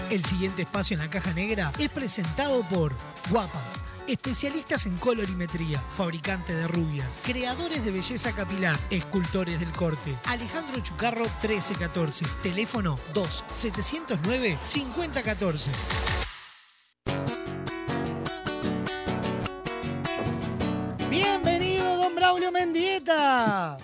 El siguiente espacio en la caja negra es presentado por Guapas, especialistas en colorimetría, fabricante de rubias, creadores de belleza capilar, escultores del corte. Alejandro Chucarro 1314, teléfono 2-709-5014. Bienvenido, don Braulio Mendieta.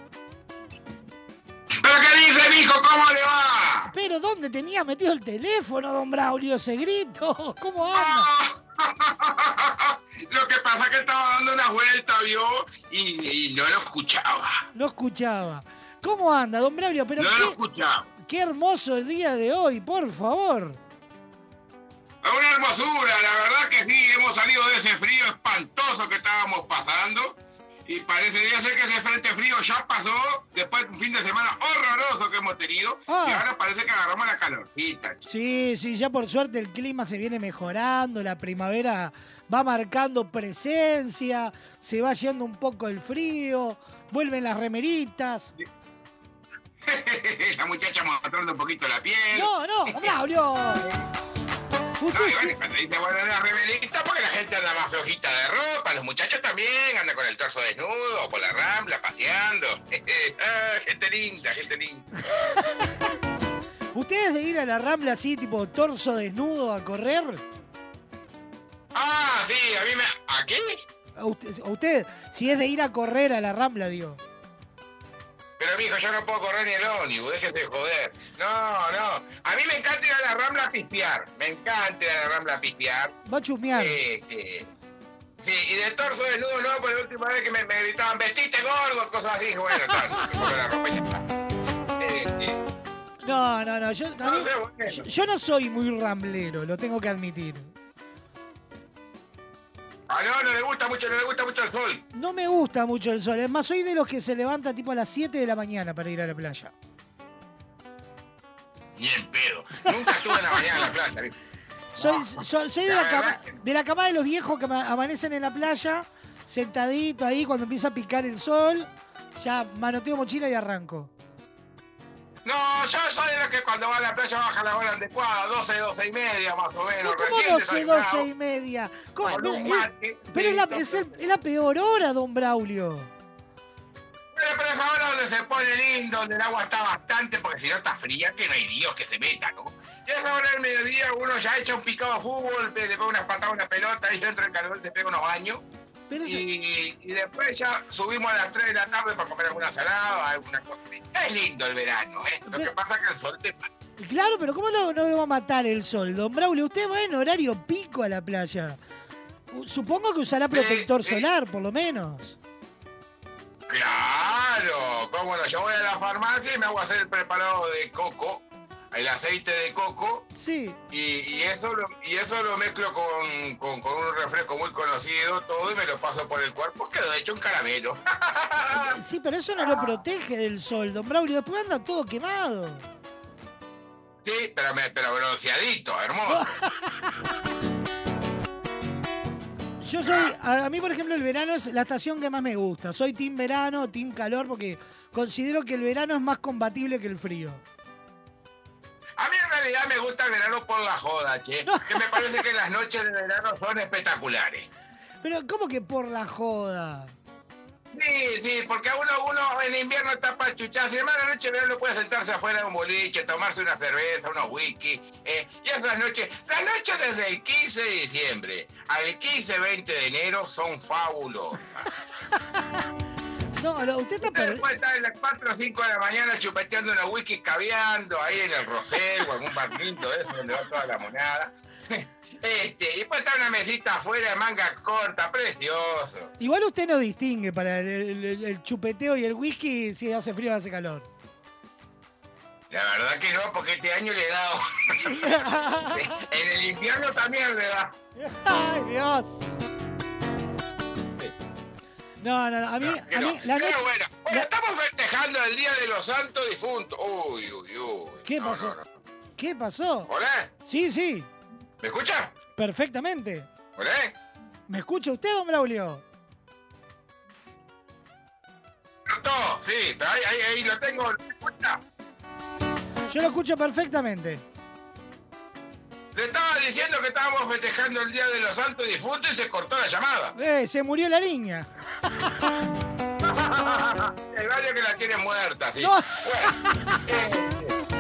¿Pero qué dice, mijo? ¿Cómo le va? ¿Pero dónde tenía metido el teléfono, don Braulio? Ese grito. ¿Cómo anda? Lo que pasa es que estaba dando una vuelta, ¿vio? Y no lo escuchaba. No escuchaba. ¿Cómo anda, don Braulio? Pero no lo escuchaba. Qué hermoso el día de hoy, por favor. Una hermosura, la verdad que sí. Hemos salido de ese frío espantoso que estábamos pasando. Y parecería ser que ese frente frío ya pasó después de un fin de semana horroroso que hemos tenido. Y ahora parece que agarramos la calorcita. Sí, ya por suerte el clima se viene mejorando, la primavera va marcando presencia, se va yendo un poco el frío, vuelven las remeritas. La muchacha mostrando un poquito la piel. No, Braulio. Cuando dice bueno la remerita porque la gente anda más flojita de ropa, los muchachos también andan con el torso desnudo, o por la Rambla, paseando. Gente linda. ¿Ustedes de ir a la Rambla así, tipo torso desnudo a correr? Sí, a mí me... ¿A qué? ¿A usted, si es de ir a correr a la Rambla, digo. Pero, mijo, yo no puedo correr ni el ómnibus, déjese de joder. No. A mí me encanta ir a la Rambla a pispear. Va a chusmear. Sí, y de torso desnudo no, por la última vez que me gritaban, vestite gordo, cosas así. Bueno, me pongo la ropa y ya está. No. Yo no soy muy ramblero, lo tengo que admitir. No le gusta mucho el sol. No me gusta mucho el sol. Es más, soy de los que se levanta tipo a las 7 de la mañana para ir a la playa. Ni en pedo. Nunca estuve en la mañana en la playa. Soy de la cama de los viejos que amanecen en la playa, sentadito ahí cuando empieza a picar el sol. Ya manoteo mochila y arranco. No, yo soy de los que cuando va a la playa baja la hora adecuada, 12 y media más o menos. ¿Cómo 12 y media? Pero es la peor hora, don Braulio. Pero es ahora donde se pone lindo, donde el agua está bastante, porque si no está fría, que no hay Dios que se meta, ¿no? Y a esa hora del mediodía uno ya echa un picado de fútbol, le pega unas patadas a una pelota, y dentro del calor se pega unos baños. Y después ya subimos a las 3 de la tarde para comer alguna salada, alguna cosa. Es lindo el verano, ¿eh? Lo que pasa es que el sol te mata. Claro, pero ¿cómo no lo va a matar el sol, don Braulio? Usted va en horario pico a la playa. Supongo que usará protector solar, por lo menos. Claro, cómo no. Yo voy a la farmacia y me hago hacer el preparado de coco, el aceite de coco. Sí. Y eso lo mezclo con un refresco muy conocido, todo, y me lo paso por el cuerpo, quedó hecho un caramelo. Sí, pero eso no lo protege del sol, don Braulio. Después anda todo quemado. Sí, pero bronceadito, hermoso. Yo soy, a mí por ejemplo el verano es la estación que más me gusta. Soy team verano, team calor, porque considero que el verano es más combatible que el frío. A mí en realidad me gusta el verano por la joda, che. Que me parece que las noches de verano son espectaculares. Pero ¿cómo que por la joda? Sí, porque uno en invierno está para chuchar. Sin embargo, la noche de verano puede sentarse afuera de un boliche, tomarse una cerveza, unos whisky. Y esas noches, las noches desde el 15 de diciembre al 15-20 de enero son fabulosas. No, usted está perdido. Después estar a las 4 o 5 de la mañana chupeteando unos whisky, caviando ahí en el Rosel o algún barquito de eso donde va toda la monada. Y después está una mesita afuera de manga corta, precioso. Igual usted no distingue para el chupeteo y el whisky si hace frío o hace calor. La verdad que no, porque este año le he dado. En el invierno también le da. ¡Ay, Dios! No, a mí... Bueno, estamos festejando el Día de los Santos Difuntos. Uy. ¿Qué pasó? No. ¿Qué pasó? ¿Hola? Sí. ¿Me escucha? Perfectamente. ¿Hola? ¿Me escucha usted, don Braulio? Sí, pero ahí lo tengo. ¿Me escucha? Yo lo escucho perfectamente. Le estaba diciendo que estábamos festejando el Día de los Santos Difuntos y se cortó la llamada. Se murió la línea. El barrio que la tiene muerta, sí. No. Bueno,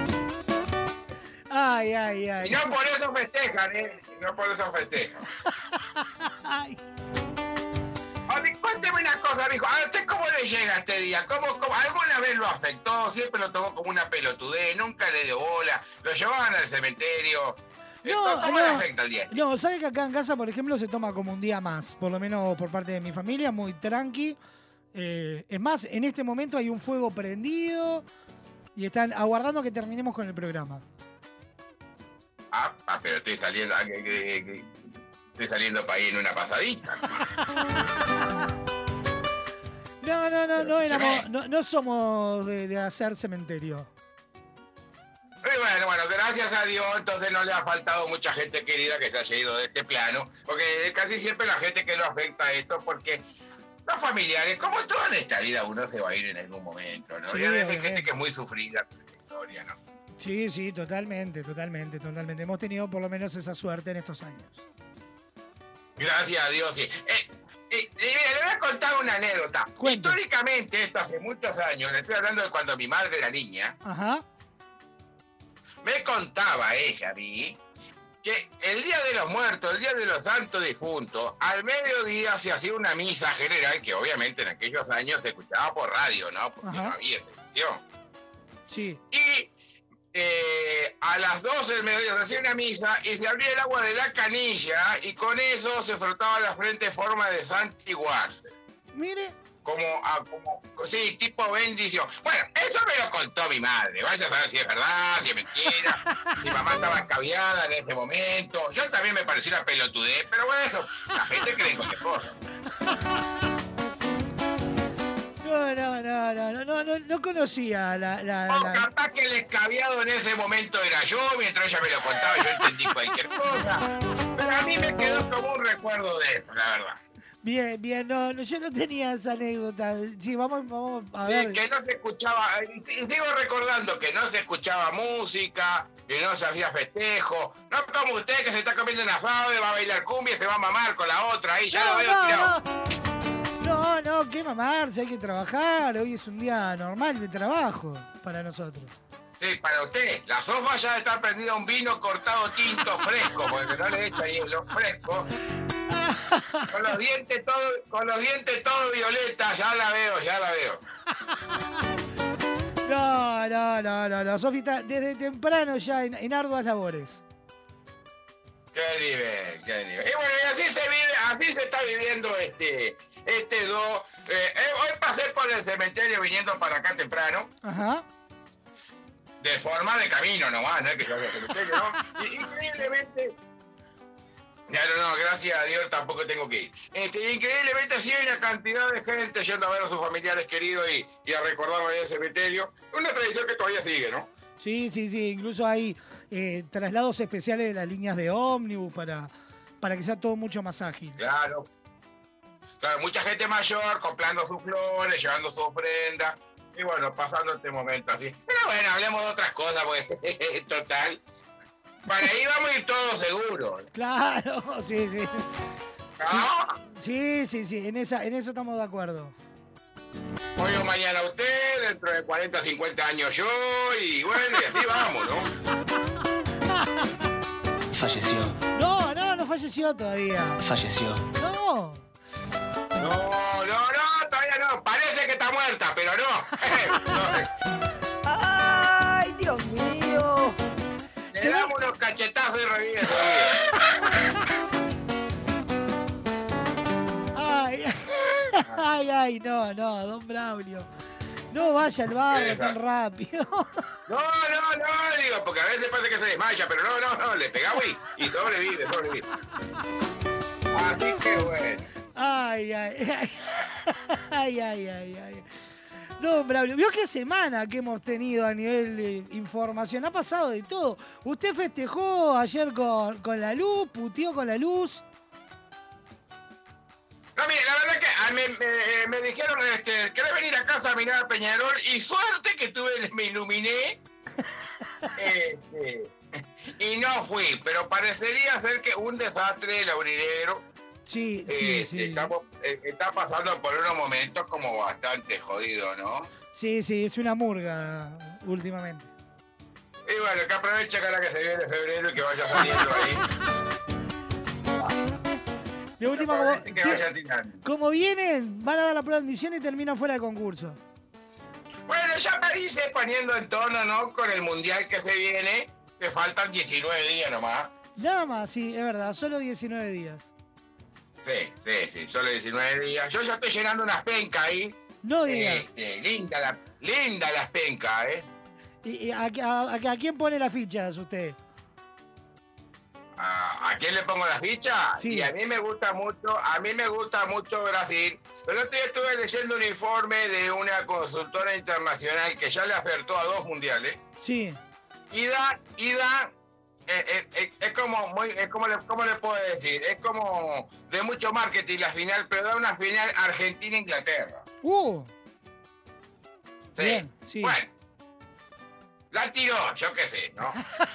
Ay. y no por eso festejan, no por eso festejan. Ay. Cuénteme una cosa, mijo. ¿A usted cómo le llega este día? ¿Cómo? ¿Alguna vez lo afectó? Siempre lo tomó como una pelotudez, nunca le dio bola, lo llevaban al cementerio. ¿Cómo le afecta el día? No, ¿sabe que acá en casa, por ejemplo, se toma como un día más? Por lo menos por parte de mi familia, muy tranqui. Es más, en este momento hay un fuego prendido y están aguardando que terminemos con el programa. Pero estoy saliendo... Estoy saliendo para ir en una pasadita. No somos de hacer cementerio. Bueno, gracias a Dios, entonces no le ha faltado mucha gente querida que se haya ido de este plano, porque casi siempre la gente que lo afecta a esto, porque los familiares, como todo en esta vida, uno se va a ir en algún momento, ¿no? Sí, y a veces hay gente que es muy sufrida con esta historia, ¿no? Sí, totalmente. Hemos tenido por lo menos esa suerte en estos años. Gracias a Dios, sí. Le voy a contar una anécdota. Cuente. Históricamente, esto hace muchos años, le estoy hablando de cuando mi madre era niña, Ajá. me contaba ella a mí que el Día de los Muertos, el Día de los Santos Difuntos, al mediodía se hacía una misa general que obviamente en aquellos años se escuchaba por radio, ¿no? Porque Ajá. no había televisión. Sí. Y a las 12 del mediodía se hacía una misa y se abría el agua de la canilla y con eso se frotaba la frente en forma de santiguarse. Mire. Sí, tipo bendición. Bueno, eso me lo contó mi madre. Vaya a saber si es verdad, si es mentira, si mamá estaba escabiada en ese momento. Yo también me pareció una pelotudez, pero bueno, la gente cree en cualquier cosa. No conocía O capaz que el escabiado en ese momento era yo, mientras ella me lo contaba yo entendí cualquier cosa. Pero a mí me quedó como un recuerdo de eso, la verdad. Bien, yo no tenía esa anécdota. Sí, vamos a ver. Sí, que no se escuchaba, y sigo recordando que no se escuchaba música, que no se hacía festejo. No como usted que se está comiendo un asado y va a bailar cumbia y se va a mamar con la otra ahí, ya lo veo tirado. No, qué mamarse, hay que trabajar. Hoy es un día normal de trabajo para nosotros. Sí, para usted, la sofa ya está prendida un vino cortado tinto fresco, porque no le echa hielo fresco. Con los dientes todo violeta, ya la veo. No. Sofi está desde temprano ya en arduas labores. Qué nivel. Y bueno, y así se está viviendo este 2. Hoy pasé por el cementerio viniendo para acá temprano. Ajá. De forma de camino nomás, no es que yo vaya al cementerio, ¿no? Y increíblemente... No, gracias a Dios tampoco tengo que ir. Increíblemente sí hay una cantidad de gente yendo a ver a sus familiares queridos y a recordarlo en el cementerio. Una tradición que todavía sigue, ¿no? Sí. Incluso hay traslados especiales de las líneas de ómnibus para que sea todo mucho más ágil. Claro, mucha gente mayor comprando sus flores, llevando su ofrenda. Y bueno, pasando este momento así. Pero bueno, hablemos de otras cosas, porque total... Para ahí vamos a ir todos seguros. Claro, sí. ¿No? Sí, en eso estamos de acuerdo. Hoy o mañana usted, dentro de 40, 50 años yo, y bueno, y así vamos, ¿no? Falleció. No falleció todavía. Falleció. No, todavía no. Parece que está muerta, pero no. ¡Ay, Dios mío! Le damos unos cachetazos y revive. Ay, no, don Braulio. No vaya al barrio tan rápido. No, digo, porque a veces parece que se desmaya, pero no, le pegamos y sobrevive. Así que bueno. Ay. Don Braulio, vio qué semana que hemos tenido a nivel de información. Ha pasado de todo. Usted festejó ayer con la luz, puteó con la luz. No, mire, la verdad que me dijeron, ¿querés venir a casa a mirar a Peñarol? Y suerte que me iluminé. y no fui, pero parecería ser que un desastre laurinegro. Sí. Está pasando por unos momentos como bastante jodido, ¿no? Sí, es una murga últimamente. Y bueno, que aproveche que ahora que se viene febrero y que vaya saliendo ahí. De última, como vienen, van a dar la prueba de admisión y terminan fuera de concurso. Bueno, ya para irse poniendo en tono, ¿no? Con el mundial que se viene, que faltan 19 días nomás. Nada más, sí, es verdad, solo 19 días. Sí, solo 19 días. Yo ya estoy llenando unas pencas ahí. No digas. Linda las pencas, ¿eh? ¿Y a quién pone las fichas usted? ¿A quién le pongo la ficha? Sí. Y a mí me gusta mucho Brasil. El otro día estuve leyendo un informe de una consultora internacional que ya le acertó a 2 mundiales. Sí. Y da es como ¿cómo le puedo decir? Es como de mucho marketing la final, pero da una final Argentina-Inglaterra. Sí. Bien, sí. Bueno, la tiró, yo qué sé, ¿no?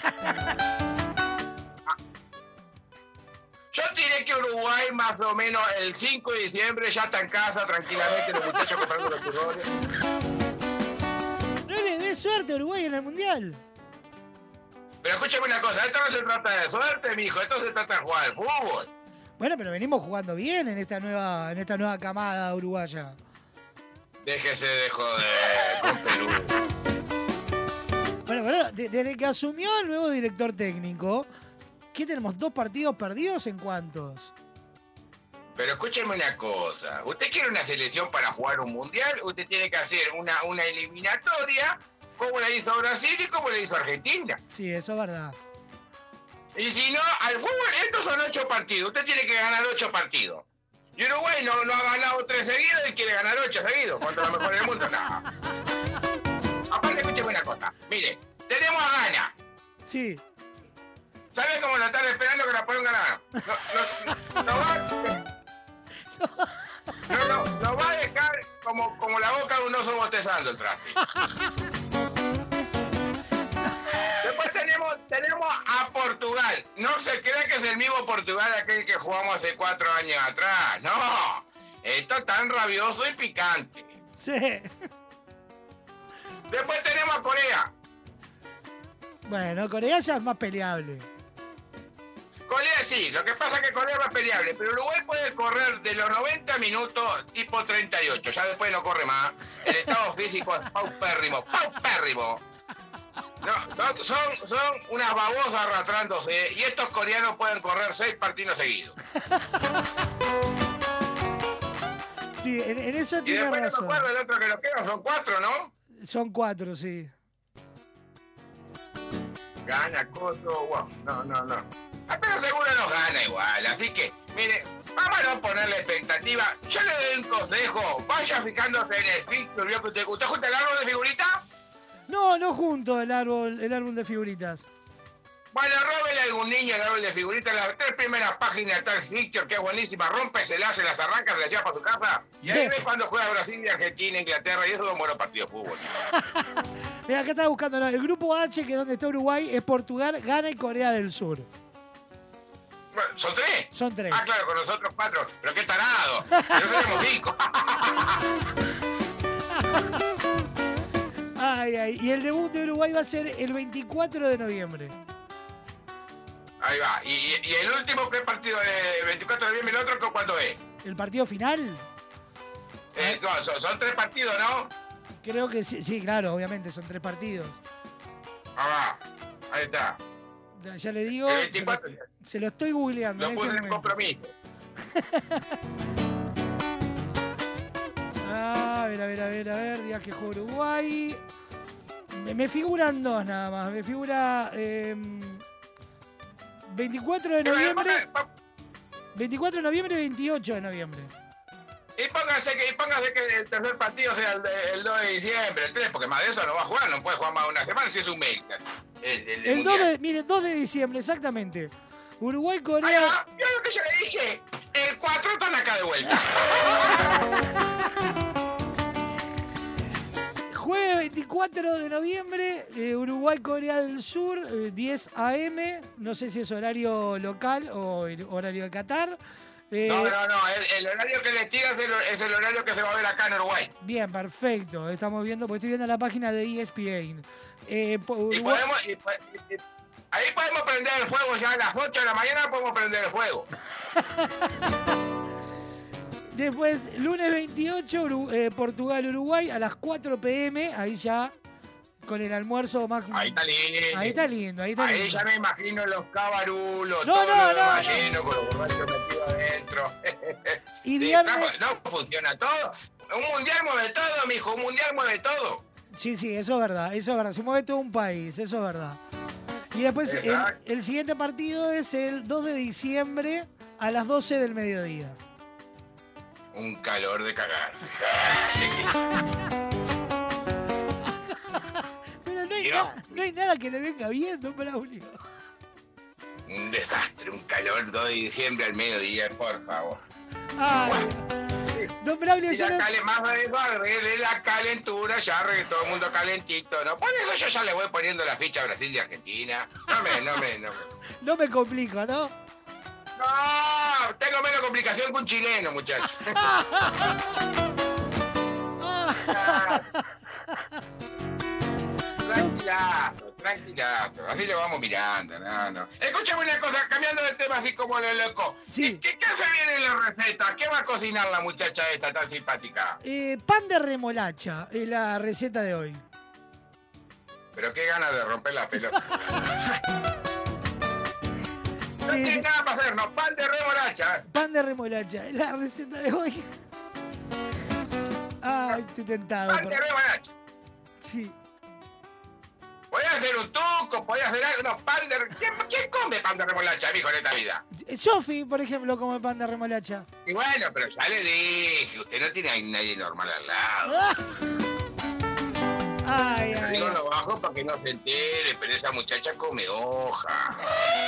Yo tiré que Uruguay más o menos el 5 de diciembre ya está en casa tranquilamente, los muchachos comprando los turrones. No le dé suerte a Uruguay en el Mundial. Pero escúchame una cosa, esto no se trata de suerte, mijo, esto se trata de jugar al fútbol. Bueno, pero venimos jugando bien en esta nueva camada uruguaya. Déjese de joder con Perú. Bueno, desde que asumió el nuevo director técnico, ¿qué tenemos? ¿2 partidos perdidos en cuántos? Pero escúcheme una cosa, usted quiere una selección para jugar un mundial, usted tiene que hacer una eliminatoria como la hizo Brasil y como la hizo Argentina. Sí, eso es verdad. Y si no, al fútbol estos son 8 partidos, usted tiene que ganar 8 partidos. Y Uruguay no ha ganado 3 seguidos y quiere ganar 8 seguidos, contra lo mejor del mundo, nada. Aparte, escúcheme una cosa, mire, tenemos a Ghana. Sí. ¿Sabes cómo la están esperando que la puedan ganar? Nos va a dejar como la boca de un oso bostezando el traste. Después tenemos a Portugal. No se cree que es el mismo Portugal aquel que jugamos hace 4 años atrás. No, esto es tan rabioso y picante. Sí. Después tenemos a Corea. Bueno, Corea ya es más peleable. Corea sí, lo que pasa es que Corea es más peleable, pero Uruguay puede correr de los 90 minutos tipo 38, ya después no corre más. El estado físico es paupérrimo. No, son unas babosas arrastrándose y estos coreanos pueden correr 6 partidos seguidos. Sí, en eso tiene razón. Y después no me acuerdo el otro que lo queda, son 4, ¿no? Son 4, sí. Gana, Coto, wow, no. Pero seguro nos gana igual, así que, mire, vamos a no ponerle expectativa. Yo le doy un consejo, vaya fijándose en el fixture, ¿vio que usted junta el árbol de figuritas? No junto el árbol de figuritas. Bueno, róbele a algún niño el árbol de figuritas, las 3 primeras páginas está el fixture, que es buenísima, rómpeselas, se las arranca, se las lleva para su casa, y ahí ves cuando juega Brasil y Argentina, Inglaterra, y esos son buenos partidos de fútbol. Mira, acá estaba buscando, ¿no? El grupo H, que es donde está Uruguay, es Portugal, Ghana y Corea del Sur. Bueno, ¿son 3? Son 3. Ah, claro, con nosotros 4. Pero qué tarado. Nosotros tenemos 5. Ay. Y el debut de Uruguay va a ser el 24 de noviembre. Ahí va. ¿Y el último qué partido? ¿El 24 de noviembre? ¿El otro cuándo es? ¿El partido final? No, son 3 partidos, ¿no? Creo que sí, claro, obviamente, son 3 partidos. Ah, va. Ahí está. Ya le digo, el 24, se lo estoy googleando. Lo puse en compromiso. A ver, días que juega Uruguay. Me figuran 2 nada más. Me figura 24 de noviembre. 24 de noviembre y 28 de noviembre. Y póngase que el tercer partido sea el 2 de diciembre, el 3, porque más de eso no va a jugar, no puede jugar más de una semana si es un mail. El 2 de diciembre, exactamente. Uruguay, Corea. Mira lo que yo le dije. El 4 están acá de vuelta. Jueves 24 de noviembre, Uruguay-Corea del Sur, 10 a.m. No sé si es horario local o horario de Qatar. No. El horario que le tira es el horario que se va a ver acá en Uruguay. Bien, perfecto. Estamos viendo, porque estoy viendo la página de ESPN. Ahí podemos prender el fuego ya a las 8 de la mañana, podemos prender el fuego. Después, lunes 28, Portugal-Uruguay a las 4 p.m. Ahí ya, con el almuerzo más... Ahí está lindo. Ahí está lindo. Ahí ya me imagino los cabarulos, No, lleno, con los borrachos metidos adentro. Y viernes... No funciona todo. Un mundial mueve todo, mijo, un mundial mueve todo. Sí, eso es verdad. Se mueve todo un país, eso es verdad. Y después, el siguiente partido es el 2 de diciembre a las 12 del mediodía. Un calor de cagar. Pero no hay nada que le venga bien, don Braulio. Un desastre, un calor 2 de diciembre al mediodía, por favor. Ay, don Braulio, y más de eso, agregué la calentura, ya arreglé todo el mundo calentito, ¿no? Por eso yo ya le voy poniendo la ficha a Brasil y Argentina. No me complico, ¿no? No, tengo menos complicación que un chileno, muchachos. Tranquilazo. Así lo vamos mirando, no. Escúchame una cosa, cambiando de tema así como lo loco. Sí. ¿Qué se viene en la receta? ¿Qué va a cocinar la muchacha esta tan simpática? Pan de remolacha es la receta de hoy. Pero qué ganas de romper la pelota. No tiene nada para hacer, ¿no? Pan de remolacha. Pan de remolacha, es la receta de hoy. Ay, estoy tentado. Pan de remolacha. Sí. Podés hacer un tuco, podés hacer algo. No, pan de... ¿Quién come pan de remolacha, mijo, en esta vida? Sofi, por ejemplo, come pan de remolacha. Y bueno, pero ya le dije, usted no tiene a nadie normal al lado. Ay. Digo lo bajo para que no se entere, pero esa muchacha come hoja.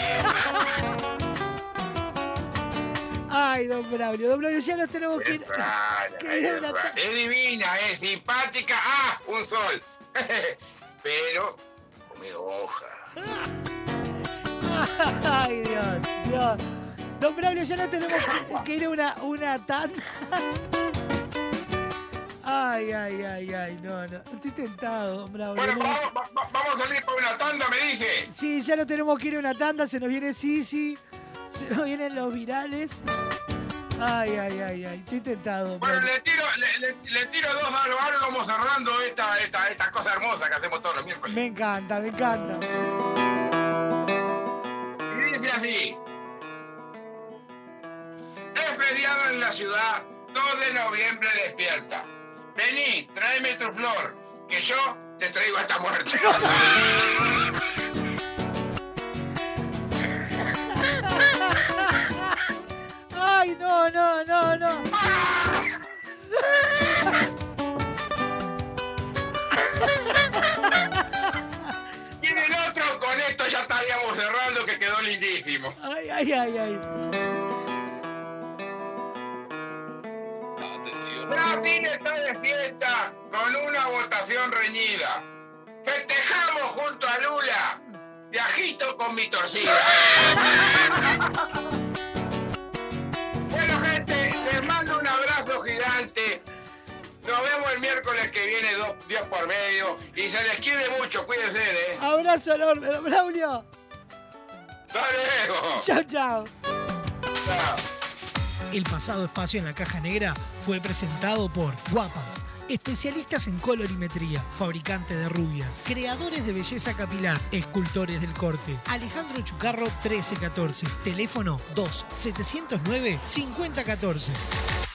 Ay, don Braulio, ya nos tenemos que ir. Es divina, es simpática. Un sol. Pero come hoja. Ay, Dios. Don Braulio, ya no tenemos que ir a una tanda. Ay, no. Estoy tentado, don Braulio. Bueno, vamos a salir para una tanda, me dice. Sí, ya no tenemos que ir a una tanda, se nos viene Sisi, se nos vienen los virales. Ay, estoy tentado. Bueno, le tiro dos a lo largo, vamos cerrando esta cosa hermosa que hacemos todos los miércoles. Me encanta. Y dice así: es feriado en la ciudad, 2 de noviembre despierta. Vení, tráeme tu flor, que yo te traigo hasta muerte. Ay, no. Y el otro, con esto ya estaríamos cerrando, que quedó lindísimo. Ay. Brasil está de fiesta con una votación reñida. Festejamos junto a Lula. Te agito con mi torcida. Bueno, gente, les mando un abrazo gigante. Nos vemos el miércoles que viene, Dios por medio. Y se les quiere mucho, cuídense, ¿eh? Abrazo enorme, don Braulio. Hasta luego. Chao. Chao. El pasado espacio en la caja negra fue presentado por Guapas, especialistas en colorimetría, fabricante de rubias, creadores de belleza capilar, escultores del corte. Alejandro Chucarro 1314, teléfono 2-709-5014.